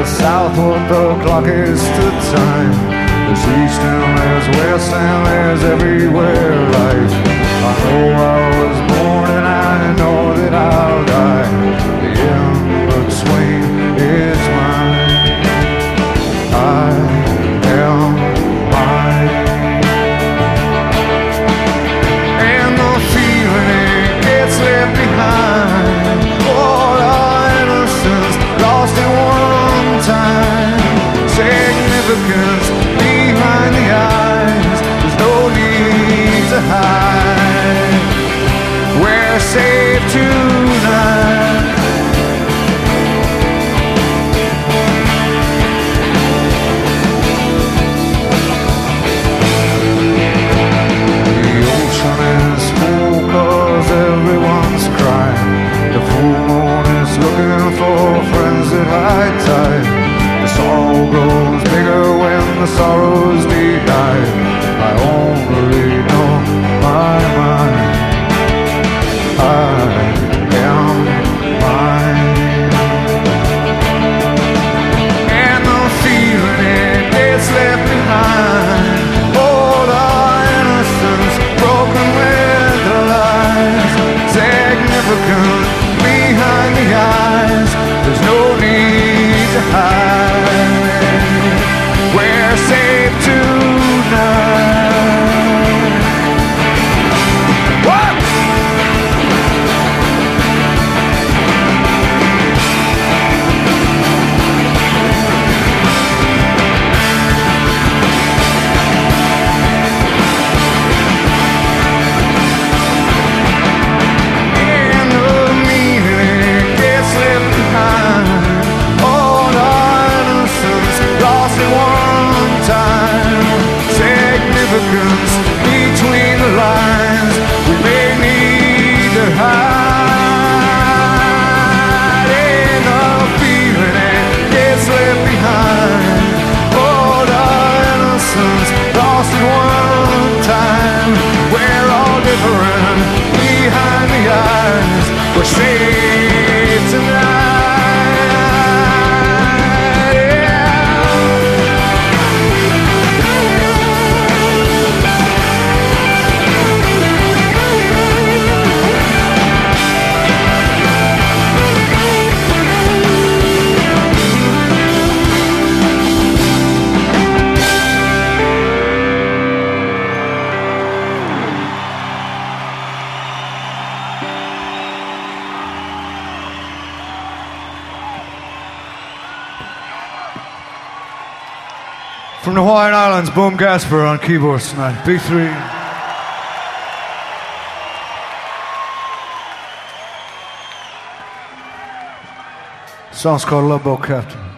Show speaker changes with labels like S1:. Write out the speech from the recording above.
S1: south what the clock is to time. There's east and there's west and there's everywhere light. I know I was born and I know that I'll die. The in-between is mine. I am mine. And the feeling it gets left behind. All our innocence lost in one time. Significance behind the eyes. There's no need to hide. We're safe tonight. The ocean is full 'cause everyone's crying. The full moon is looking for friends at high tide. The sorrow grows bigger when the sorrow's behind. I only know my mind. I am mine. And the feeling it gets left behind. All our innocence broken with the lies. Significant behind the eyes. There's no need to hide. We're safe tonight. What? And the meaning it gets left behind. All our innocence lost at one time. Significance between the lines. We may need to hide. And the feeling it gets left behind. All our innocence lost at one time. We're all different behind the eyes. We're safe tonight. From the Hawaiian Islands, Boom Gasper on keyboards tonight. B3. Song's called Love Boat Captain.